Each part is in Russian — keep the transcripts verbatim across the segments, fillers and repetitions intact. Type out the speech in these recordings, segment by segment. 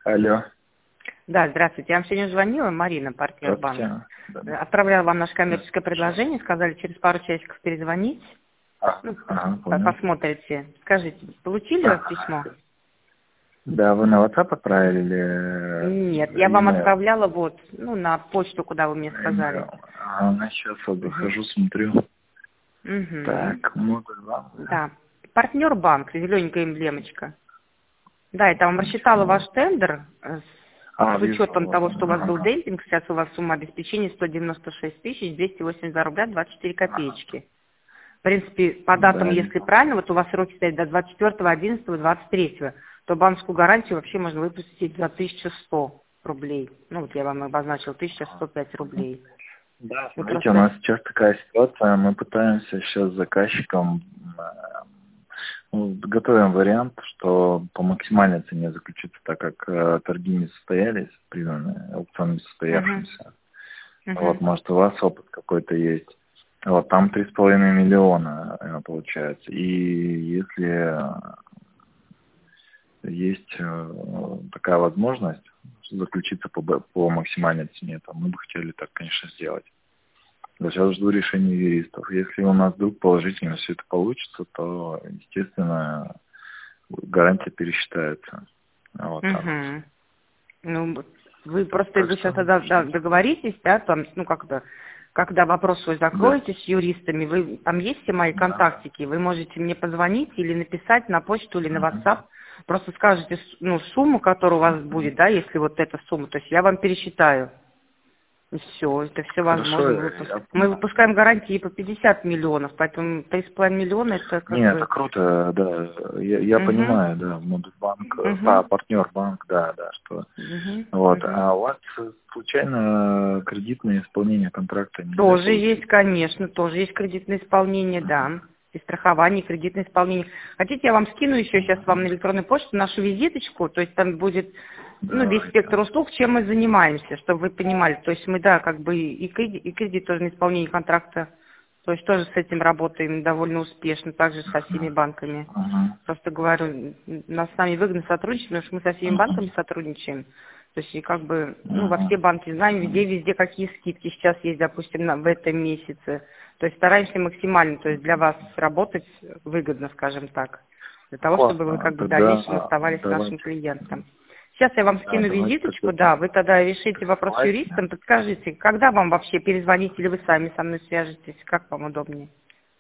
Алло. Да, здравствуйте. Я вам сегодня звонила, Марина, партнер банка. Отправляла вам наше коммерческое предложение, сказали через пару часиков перезвонить. А, Ну, ага, понял. посмотрите. Скажите, получили А. письмо? Да, вы на WhatsApp отправили или... Нет, я вам email? отправляла вот, ну, на почту, куда вы мне сказали. Email. А, сейчас вот захожу, Угу. смотрю. Угу. Так, модуль вам. Да. Партнер банк, зелененькая эмблемочка. Да, я там рассчитала ваш тендер э, с, А, с вижу, учетом вот того, он. что у вас был Ага. демпинг, сейчас у вас сумма обеспечения сто девяносто шесть тысяч двести восемьдесят два рубля двадцать четыре копеечки. В принципе, по датам, Да, если вижу. правильно, вот у вас сроки стоят до двадцать четвёртого одиннадцатого двадцать третьего, то банковскую гарантию вообще можно выпустить за тысячу сто рублей. Ну, вот я вам обозначила, тысяча сто пять рублей. Да, Вы смотрите, у просто... нас сейчас такая ситуация, мы пытаемся сейчас с заказчиком, э, ну, готовим вариант, что по максимальной цене заключиться, так как э, торги не состоялись, признаны аукцион не состоявшимся. Угу. Вот, может, у вас опыт какой-то есть. Вот, там три с половиной миллиона э, получается. И если есть э, такая возможность заключиться по, б- по максимальной цене, то мы бы хотели так, конечно, сделать. Но сейчас жду решения юристов. Если у нас вдруг положительно все это получится, то, естественно, гарантия пересчитается. Вот так вот. Угу. Ну, вы просто Так вы что, сейчас тогда да, договоритесь, да, там, ну, как-то, когда вопрос свой да. закроете с юристами, вы, там есть все мои Да. контактики, вы можете мне позвонить или написать на почту или на Мгм. WhatsApp, просто скажете, с- ну, сумму, которая у вас будет, да, если вот эта сумма, то есть я вам пересчитаю. И все, это все Хорошо, возможно. Мы, выпуск- я мы понял. выпускаем гарантии по пятьдесят миллионов, поэтому три с половиной миллиона это как Не, это бы... круто, да. Я, я Угу, понимаю, да, Модульбанк, э, угу, да, партнер банк, да, да, что. угу, Вот. угу. А у вас э, случайно кредитное исполнение контракта нельзя Тоже есть, получить? конечно, тоже есть кредитное исполнение, да. И страхование, и кредитное исполнение. Хотите, я вам скину еще сейчас вам на электронную почту нашу визиточку, то есть там будет, ну, весь Давайте. спектр услуг, чем мы занимаемся, чтобы вы понимали. То есть мы, да, как бы и кредит, и кредит тоже на исполнение контракта, то есть тоже с этим работаем довольно успешно, также со всеми банками. Ага. Просто говорю, нас с нами выгодно сотрудничать, потому что мы со всеми банками сотрудничаем. То есть и как бы, ну, во Ага. все банки знаем, везде, везде какие скидки сейчас есть, допустим, на, в этом месяце. То есть стараемся максимально, то есть для вас работать выгодно, скажем так, для того, чтобы вы Классно. как бы в дальнейшем Тогда оставались нашим давайте. клиентом. Сейчас я вам Да, скину давайте тогда визиточку, да, так. вы тогда решите вопрос с Давайте. юристом, подскажите, когда вам вообще перезвонить или вы сами со мной свяжетесь, как вам удобнее?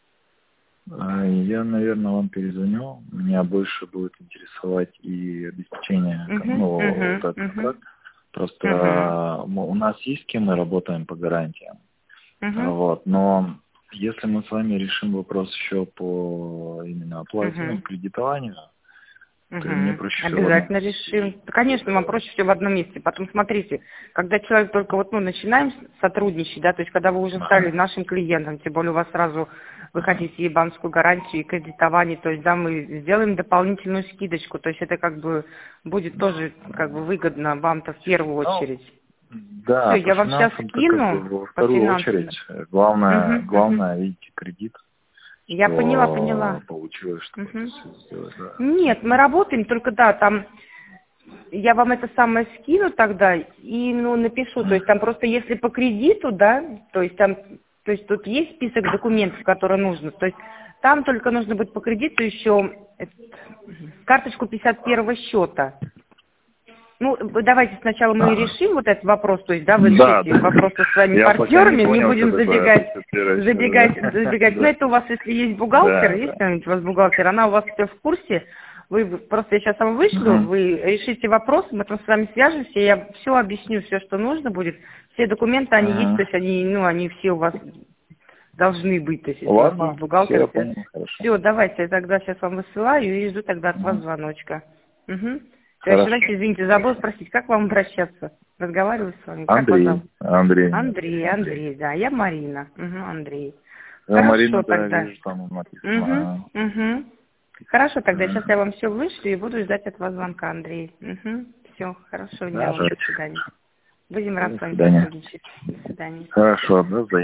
А, Я, наверное, вам перезвоню. Меня больше будет интересовать и обеспечение, Угу, ну, вот угу, этот угу, контракт. Просто угу, а, м- у нас есть с кем мы работаем по гарантиям. А, угу, Вот, но если мы с вами решим вопрос еще по именно оплате, ну, угу. кредитованию, то мне Угу. проще всего в одном Обязательно месте решим. решить. Да, конечно, вам проще все в одном месте. Потом смотрите, когда человек только вот, ну, начинаем сотрудничать, да, то есть когда вы уже стали Ага. нашим клиентом, тем более у вас сразу вы Ага. хотите и банковскую гарантию, и кредитование, то есть, да, мы сделаем дополнительную скидочку, то есть это как бы будет тоже как бы выгодно вам-то в первую Ну, очередь. Все, да, по я вам сейчас финансам-то как бы скину во по вторую финансам. очередь. Главное, Угу, угу. главное, видите, кредит, Я поняла, что поняла. получилось, чтобы это Угу. все сделать, да. Нет, мы работаем, только да, там я вам это самое скину тогда и ну напишу, то есть там просто если по кредиту, да, то есть там, то есть тут есть список документов, которые нужно, то есть там только нужно будет по кредиту еще э, карточку пятьдесят первого счета. Ну, вы давайте сначала мы Ага. решим вот этот вопрос, то есть, да, вы Да, решите да. вопрос со своими Я пока не партнерами, не понял, что будем такое забегать, пятьдесят первый забегать, счет, да. забегать. Но Да, это у вас, если есть бухгалтер, да, есть да. кто-нибудь у вас бухгалтер, она у вас все в курсе, вы просто я сейчас вам вышлю, Мгм. вы решите вопрос, мы там с вами свяжемся, я все объясню, все, что нужно будет. Все документы, они есть, Мгм. то есть они, ну, они все у вас должны быть, то есть если у вас есть Ладно, все, бухгалтер, я все. понял, хорошо. Все, давайте, я тогда сейчас вам высылаю и жду тогда от вас Мгм. звоночка. Угу. Еще Хорошо. раз, извините, забыл спросить, как вам обращаться? Разговариваю с вами, как вас Андрей, зовут? Андрей. Андрей, Андрей, да, я Марина. Угу, Андрей. Ну, Хорошо Марина, да, тогда. вижу, там написано. Угу, угу. Хорошо, тогда сейчас Мгм. я вам все вышлю и буду ждать от вас звонка, Андрей. Угу. Все, хорошего дня Да, вам, до ждать. свидания. Будем рады До с вами свидания. сотрудничать. До свидания. Хорошо, до свидания.